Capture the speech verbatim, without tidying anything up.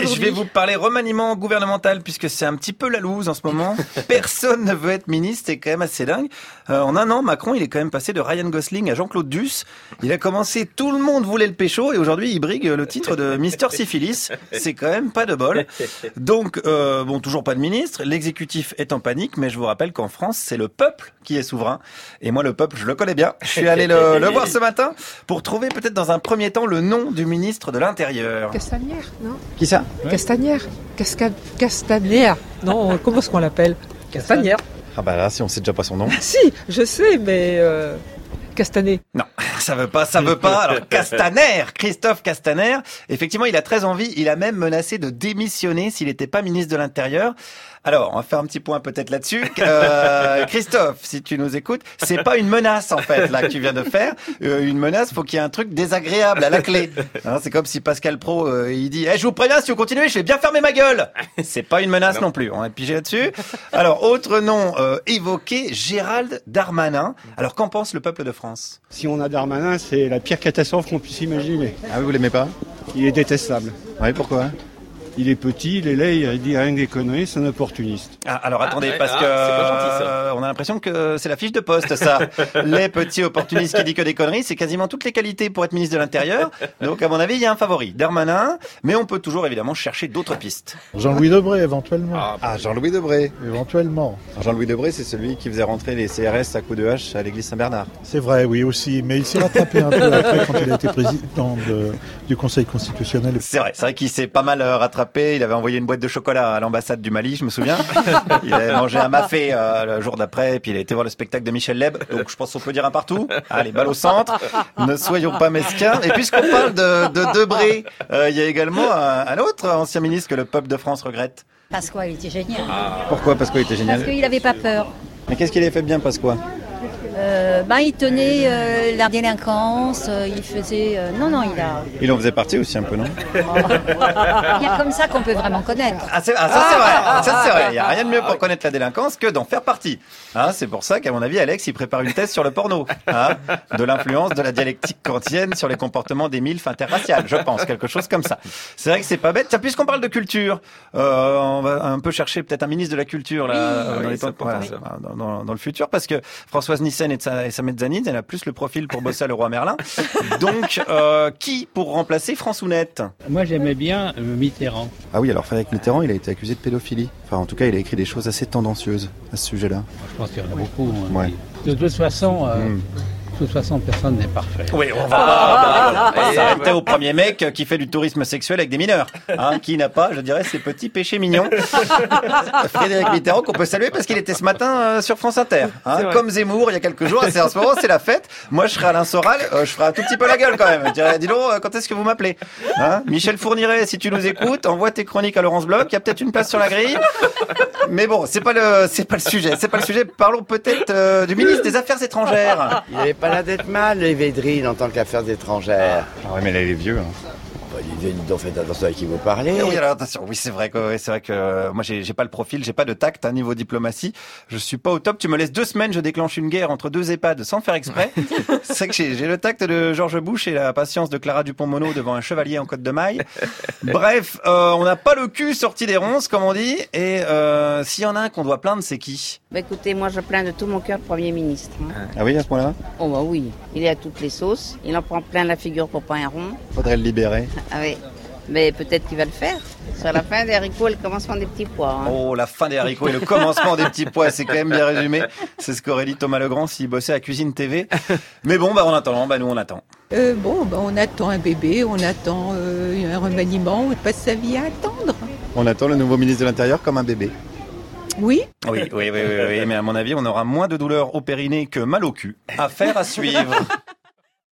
aujourd'hui. je vais vous parler remaniement gouvernemental puisque c'est un petit peu la loose en ce moment. Personne ne veut être ministre, c'est quand même assez dingue. Euh, en un an, Macron, il est quand même passé de Ryan Gosling à Jean-Claude Duss. Il a commencé, tout le monde voulait le pécho et aujourd'hui, il brigue le titre de Mister Syphilis. C'est quand même pas de bol. Donc, euh, bon, toujours pas de ministre. L'exécutif est en panique, mais je vous rappelle qu'en France, c'est le peuple qui est souverain. Et moi, le peuple, je le connais bien. Je suis allé le, le voir ce matin pour trouver peut-être dans un premier temps le nom du ministre de l'Intérieur. Castagnère, non? Qui ça? Ouais. Castagnère. Casca... Castagnère. Non, comment est-ce qu'on l'appelle? Castagnère. Ah bah là, si on sait déjà pas son nom. Si, je sais, mais... Euh... Castaner. Non, ça veut pas, ça veut pas. Alors, Castaner, Christophe Castaner, effectivement, il a très envie. Il a même menacé de démissionner s'il n'était pas ministre de l'Intérieur. Alors, on va faire un petit point peut-être là-dessus. Euh, Christophe, si tu nous écoutes, c'est pas une menace en fait là que tu viens de faire. Euh, une menace, faut qu'il y ait un truc désagréable à la clé. Hein, c'est comme si Pascal Praud, euh, il dit, eh, je vous préviens, si vous continuez, je vais bien fermer ma gueule. C'est pas une menace non, non plus. On va piger là-dessus. Alors, autre nom euh, évoqué, Gérald Darmanin. Alors, qu'en pense le peuple de France? Si on a Darmanin, c'est la pire catastrophe qu'on puisse imaginer. Ah oui, vous l'aimez pas? Il est détestable. Oui, pourquoi? Il est petit, il est laid, il dit rien que des conneries, c'est un opportuniste. Ah, alors attendez, ah, parce ah, que c'est pas gentil, ça. Euh, on a l'impression que c'est la fiche de poste, ça. Les petits opportunistes qui dit que des conneries, c'est quasiment toutes les qualités pour être ministre de l'Intérieur. Donc à mon avis, il y a un favori, Darmanin, mais on peut toujours évidemment chercher d'autres pistes. Jean-Louis Debré, éventuellement. Ah, ah Jean-Louis Debré. Éventuellement. Jean-Louis Debré, c'est celui qui faisait rentrer les C R S à coups de hache à l'église Saint-Bernard. C'est vrai, oui aussi, mais il s'est rattrapé un peu après quand il a été président de, du Conseil constitutionnel. C'est vrai, c'est vrai qu'il s'est pas mal rattrapé, il avait envoyé une boîte de chocolat à l'ambassade du Mali, je me souviens. Il avait mangé un mafé euh, le jour d'après, et puis il a été voir le spectacle de Michel Leb. Donc je pense qu'on peut dire un partout. Allez, balle au centre. Ne soyons pas mesquins. Et puisqu'on parle de, de Debré, euh, il y a également un, un autre ancien ministre que le peuple de France regrette. Pasqua, il était génial. Ah. Pourquoi Pasqua était génial? Parce qu'il n'avait pas peur. Mais qu'est-ce qu'il avait fait de bien, Pasqua? Euh, bah, il tenait euh, la délinquance, euh, il faisait... Euh, non, non, il a... Il en faisait partie aussi un peu, non? Il y a comme ça qu'on peut vraiment connaître. Ah, c'est, ah ça c'est vrai, ça c'est vrai. Il n'y a rien de mieux pour connaître la délinquance que d'en faire partie. Hein, c'est pour ça qu'à mon avis, Alex, il prépare une thèse sur le porno. Hein, de l'influence de la dialectique kantienne sur les comportements des milfs interraciales, je pense, quelque chose comme ça. C'est vrai que c'est pas bête. Tiens, puisqu'on parle de culture, euh, on va un peu chercher peut-être un ministre de la culture là, oui, dans, oui, les temps, voilà, dans, dans, dans le futur, parce que Françoise Nyssen et sa, et sa mezzanine, elle a plus le profil pour bosser à Leroy Merlin. Donc, euh, qui pour remplacer Françounette? Moi, j'aimais bien euh, Mitterrand. Ah oui, alors Frédéric Mitterrand, il a été accusé de pédophilie. Enfin, en tout cas, il a écrit des choses assez tendancieuses à ce sujet-là. Je pense qu'il y en a beaucoup. Hein, ouais. De toute façon... Euh, mmh. De toute façon, personne n'est parfait. Oui, on va pas, pas s'arrêter au premier mec qui fait du tourisme sexuel avec des mineurs, hein, qui n'a pas, je dirais, ces petits péchés mignons. Frédéric Mitterrand, qu'on peut saluer parce qu'il était ce matin euh, sur France Inter, hein, comme Zemmour il y a quelques jours. C'est en ce moment, c'est la fête. Moi, je serai Alain Soral, euh, je ferai un tout petit peu la gueule quand même. Je dirais, dis donc, quand est-ce que vous m'appelez, hein, Michel Fourniret, si tu nous écoutes, envoie tes chroniques à Laurence Bloch. Il y a peut-être une place sur la grille. Mais bon, c'est pas le, c'est pas le sujet. C'est pas le sujet. Parlons peut-être euh, du ministre des Affaires étrangères. Il n'avait pas l'air d'être mal, les Védrines, en tant qu'affaires étrangères. Ah ouais, mais là, il est vieux. Hein. Bah, il est, donc faites attention à qui vous parlez. Oui, alors attention. Oui, c'est vrai que, c'est vrai que euh, moi, j'ai, j'ai pas le profil, j'ai pas de tact, hein, niveau diplomatie. Je suis pas au top. Tu me laisses deux semaines, je déclenche une guerre entre deux EHPAD sans faire exprès. C'est vrai que j'ai, j'ai le tact de Georges Bush et la patience de Clara Dupont-Moreau devant un chevalier en côte de maille. Bref, euh, on n'a pas le cul sorti des ronces, comme on dit. Et euh, s'il y en a un qu'on doit plaindre, c'est qui? Bah écoutez, moi je plains de tout mon cœur le Premier ministre. Hein. Ah oui, à ce point-là? Oh bah oui, il est à toutes les sauces. Il en prend plein la figure pour pas un rond. Faudrait le libérer. Ah oui. Mais peut-être qu'il va le faire. Sur la fin des haricots et le commencement des petits pois. Hein. Oh, la fin des haricots et le commencement des petits pois, c'est quand même bien résumé. C'est ce qu'aurait dit Thomas Legrand s'il bossait à Cuisine T V. Mais bon, bah en attendant, bah nous on attend. Euh, bon, bah, on attend un bébé, on attend euh, un remaniement, on passe sa vie à attendre. On attend le nouveau ministre de l'Intérieur comme un bébé. Oui. Oui, oui, oui, oui, oui, mais à mon avis, on aura moins de douleurs au périnée que mal au cul. Affaire à suivre.